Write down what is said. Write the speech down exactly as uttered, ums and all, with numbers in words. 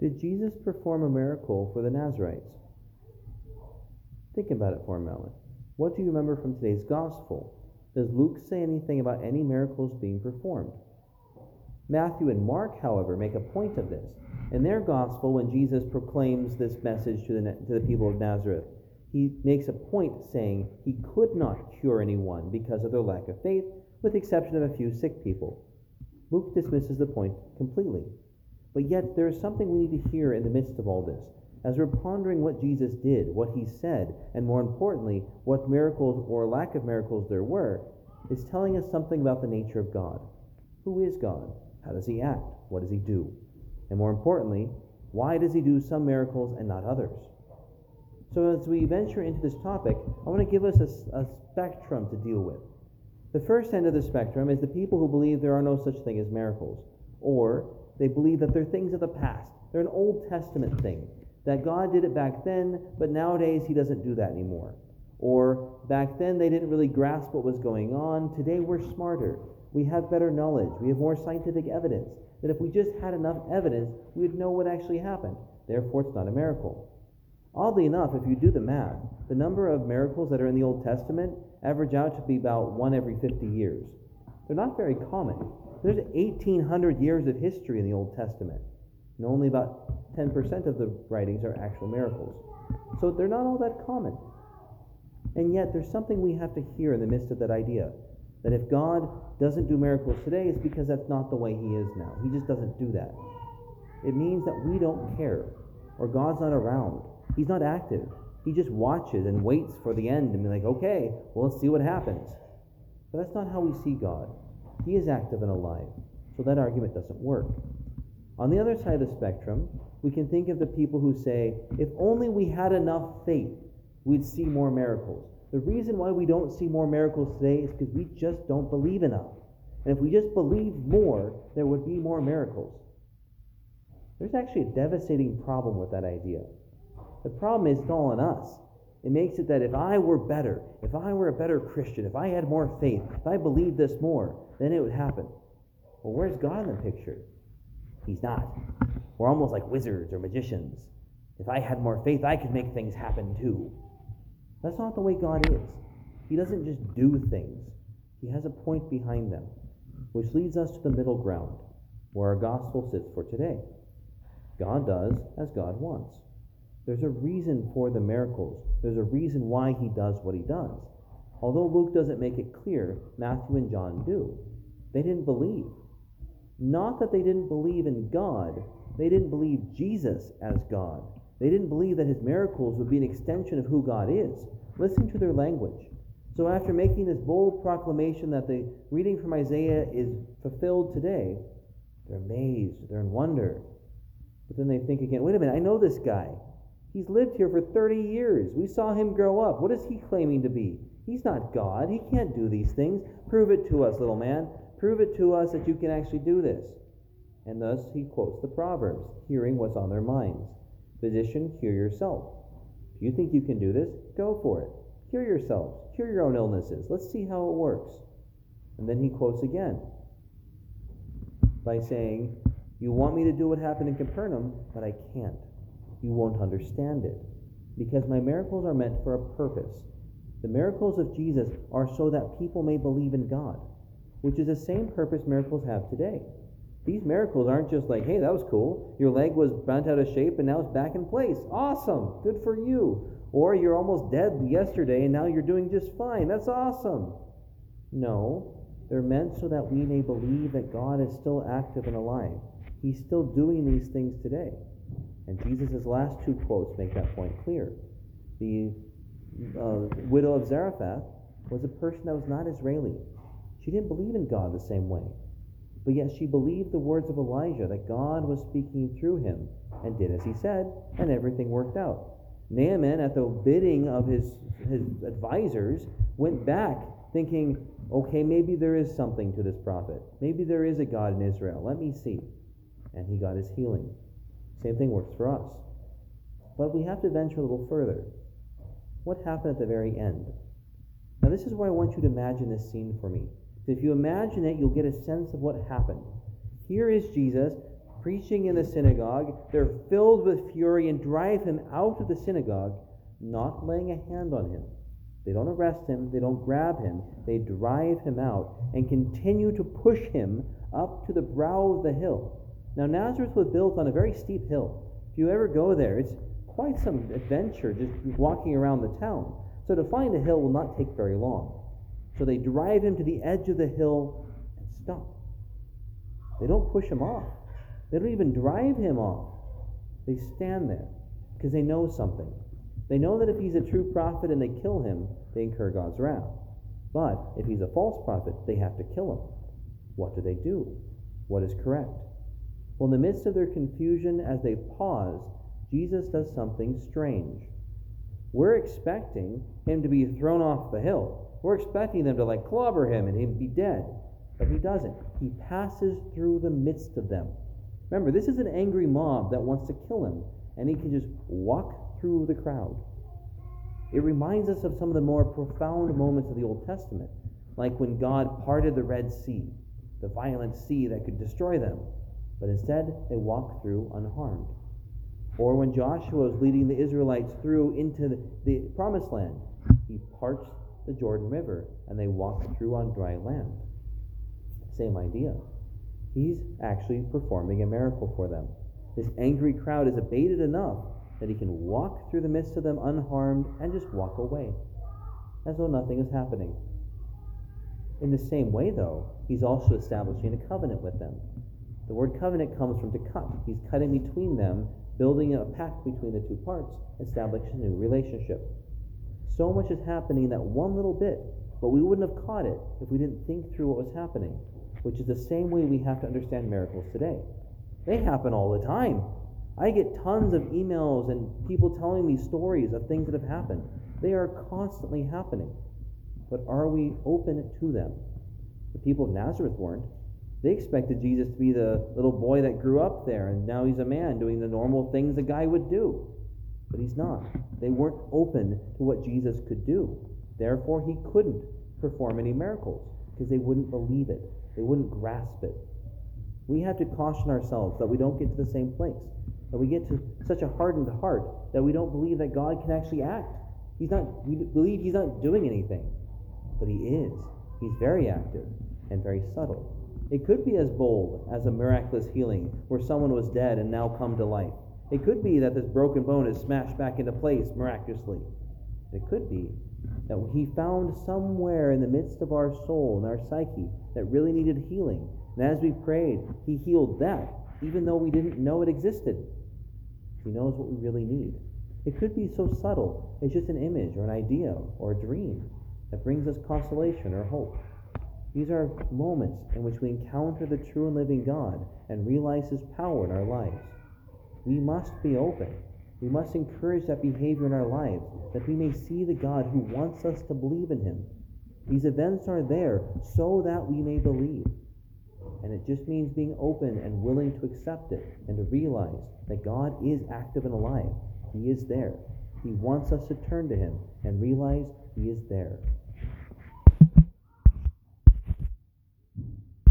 Did Jesus perform a miracle for the Nazarites? Think about it for a moment. What do you remember from today's gospel? Does Luke say anything about any miracles being performed? Matthew and Mark, however, make a point of this. In their gospel, when Jesus proclaims this message to the, to the people of Nazareth, he makes a point saying he could not cure anyone because of their lack of faith, with the exception of a few sick people. Luke dismisses the point completely. But yet there is something we need to hear in the midst of all this. As we're pondering what Jesus did, what he said, and more importantly, what miracles or lack of miracles there were, is telling us something about the nature of God. Who is God? How does he act? What does he do? And more importantly, why does he do some miracles and not others? So as we venture into this topic, I want to give us a, a spectrum to deal with. The first end of the spectrum is the people who believe there are no such thing as miracles, or they believe that they're things of the past. They're an Old Testament thing, that God did it back then, but nowadays he doesn't do that anymore. Or back then they didn't really grasp what was going on. Today we're smarter. We have better knowledge. We have more scientific evidence. That if we just had enough evidence, we'd know what actually happened. Therefore, it's not a miracle. Oddly enough, if you do the math, the number of miracles that are in the Old Testament average out to be about one every fifty years. They're not very common. There's eighteen hundred years of history in the Old Testament, and only about ten percent of the writings are actual miracles. So they're not all that common. And yet, there's something we have to hear in the midst of that idea, that if God doesn't do miracles today, it's because that's not the way he is now. He just doesn't do that. It means that we don't care, or God's not around. He's not active. He just watches and waits for the end and be like, okay, well, let's see what happens. But that's not how we see God. He is active and alive, so that argument doesn't work. On the other side of the spectrum, we can think of the people who say, if only we had enough faith, we'd see more miracles. The reason why we don't see more miracles today is because we just don't believe enough. And if we just believed more, there would be more miracles. There's actually a devastating problem with that idea. The problem is it's all on us. It makes it that if I were better, if I were a better Christian, if I had more faith, if I believed this more, then it would happen. Well, where's God in the picture? He's not. We're almost like wizards or magicians. If I had more faith, I could make things happen too. That's not the way God is. He doesn't just do things. He has a point behind them, which leads us to the middle ground, where our gospel sits for today. God does as God wants. There's a reason for the miracles. There's a reason why he does what he does. Although Luke doesn't make it clear, Matthew and John do. They didn't believe. Not that they didn't believe in God. They didn't believe Jesus as God. They didn't believe that his miracles would be an extension of who God is. Listen to their language. So after making this bold proclamation that the reading from Isaiah is fulfilled today, they're amazed. They're in wonder. But then they think again, wait a minute, I know this guy. He's lived here for thirty years. We saw him grow up. What is he claiming to be? He's not God. He can't do these things. Prove it to us, little man. Prove it to us that you can actually do this. And thus he quotes the Proverbs, hearing what's on their minds. Physician, cure yourself. If you think you can do this, go for it. Cure yourselves. Cure your own illnesses. Let's see how it works. And then he quotes again by saying, you want me to do what happened in Capernaum, but I can't. You won't understand it, because my miracles are meant for a purpose. The miracles of Jesus are so that people may believe in God, which is the same purpose miracles have today. These miracles aren't just like, hey, that was cool. Your leg was bent out of shape and now it's back in place. Awesome. Good for you. Or you're almost dead yesterday and now you're doing just fine. That's awesome. No, they're meant so that we may believe that God is still active and alive. He's still doing these things today. And Jesus' last two quotes make that point clear. The uh, widow of Zarephath was a person that was not Israeli. She didn't believe in God the same way. But yet she believed the words of Elijah, that God was speaking through him, and did as he said, and everything worked out. Naaman, at the bidding of his, his advisors, went back thinking, okay, maybe there is something to this prophet. Maybe there is a God in Israel. Let me see. And he got his healing. Same thing works for us. But we have to venture a little further. What happened at the very end? Now this is where I want you to imagine this scene for me. If you imagine it, you'll get a sense of what happened. Here is Jesus preaching in the synagogue. They're filled with fury and drive him out of the synagogue, not laying a hand on him. They don't arrest him. They don't grab him. They drive him out and continue to push him up to the brow of the hill. Now, Nazareth was built on a very steep hill. If you ever go there, it's quite some adventure just walking around the town. So to find a hill will not take very long. So they drive him to the edge of the hill and stop. They don't push him off. They don't even drive him off. They stand there because they know something. They know that if he's a true prophet and they kill him, they incur God's wrath. But if he's a false prophet, they have to kill him. What do they do? What is correct? Well, in the midst of their confusion, as they pause, Jesus does something strange. We're expecting him to be thrown off the hill. We're expecting them to like clobber him and he'd be dead. But he doesn't. He passes through the midst of them. Remember, this is an angry mob that wants to kill him, and he can just walk through the crowd. It reminds us of some of the more profound moments of the Old Testament, like when God parted the Red Sea, the violent sea that could destroy them, but instead they walked through unharmed. Or when Joshua was leading the Israelites through into the, the Promised Land, he parts the Jordan River, and they walked through on dry land. Same idea. He's actually performing a miracle for them. This angry crowd is abated enough that he can walk through the midst of them unharmed and just walk away, as though nothing is happening. In the same way, though, he's also establishing a covenant with them. The word covenant comes from to cut. He's cutting between them, building a pact between the two parts, establishing a new relationship. So much is happening in that one little bit, but we wouldn't have caught it if we didn't think through what was happening, which is the same way we have to understand miracles today. They happen all the time. I get tons of emails and people telling me stories of things that have happened. They are constantly happening. But are we open to them? The people of Nazareth weren't. They expected Jesus to be the little boy that grew up there, and now he's a man doing the normal things a guy would do. But he's not. They weren't open to what Jesus could do. Therefore, he couldn't perform any miracles because they wouldn't believe it. They wouldn't grasp it. We have to caution ourselves that we don't get to the same place, that we get to such a hardened heart that we don't believe that God can actually act. He's not. We believe he's not doing anything, but he is. He's very active and very subtle. It could be as bold as a miraculous healing where someone was dead and now come to life. It could be that this broken bone is smashed back into place miraculously. It could be that he found somewhere in the midst of our soul and our psyche that really needed healing. And as we prayed, he healed that, even though we didn't know it existed. He knows what we really need. It could be so subtle, it's just an image or an idea or a dream that brings us consolation or hope. These are moments in which we encounter the true and living God and realize his power in our lives. We must be open. We must encourage that behavior in our lives, that we may see the God who wants us to believe in him. These events are there so that we may believe. And it just means being open and willing to accept it and to realize that God is active and alive. He is there. He wants us to turn to him and realize he is there.